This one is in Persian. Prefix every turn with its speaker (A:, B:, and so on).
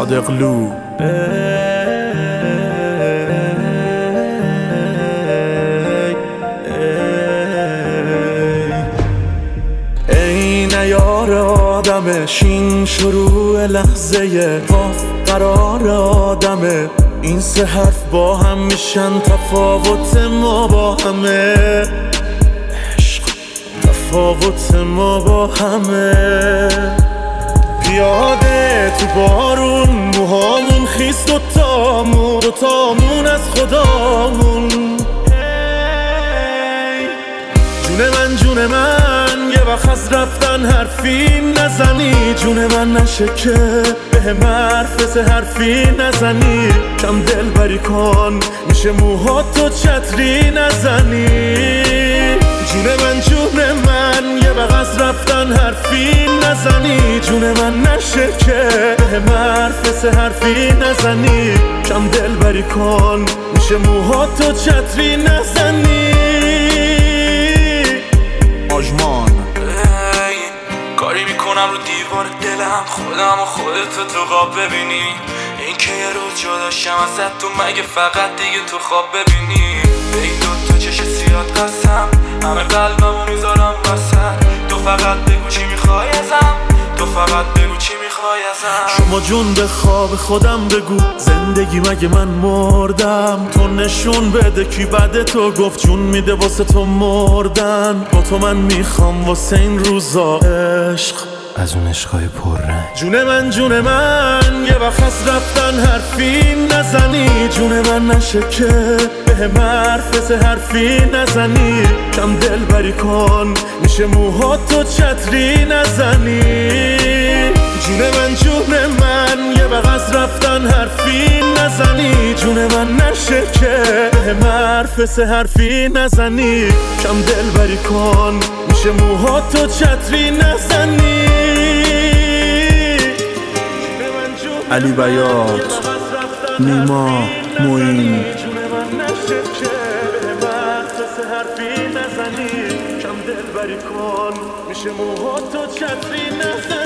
A: صادقلو. ای نیار آدمه، شین شروع لحظه قاف قرار آدمه. این سه حرف با هم میشن تفاوت ما با همه. عشق تفاوت ما با همه. پیاده تو بارون، موهامون خیس، دوتامون از خدامون. جون من یه وقت از رفتن حرفی نزنی. جون من نشه که به حرف سه حرفی نزنی. کم دل بری کن، میشه موهاتو چتری نزنی. جون من یه وقت از رفتن حرفی نزنی. جون من نشه که به حرف سه حرفی نزنی. کم دل بری کن، میشه موهاتو چتری نزنی.
B: آژمان
C: کاری میکنم رو دیوار دلم، خودم و خودتو تو خواب ببینی. این که یه روز جدا شم ازت، تو مگه فقط دیگه تو خواب ببینی. به این دوتا چش سیاد قسم، همه قلبمو میذارم وسط. تو فقط بگو چی میخوای ازم، تو فقط بگو چی میخوای ازم.
A: شما جون به خواب خودم بگو، زندگی مگه من مردم؟ تو نشون بده کی بعد تو گفت جون میده واسه تو مردن. با تو من میخوام واسه این روزا عشق،
B: از اون عشقای پررنگ.
A: جون من یه وقت از رفتن حرفی نزنی. جون من نشه که به حرف سه حرفی نزنی. کم دل بری کن، میشه موهاتو چتری نزنی. جون من یه وقت از رفتن حرفی نزنی. جون من نشه که به حرف سه حرفی نزنی. کم دل بری کن، میشه موهاتو چتری نزنی.
B: علی بیات، نیما، موین.
A: کم دل بری کن، میشه موهاتو چتری نزنی.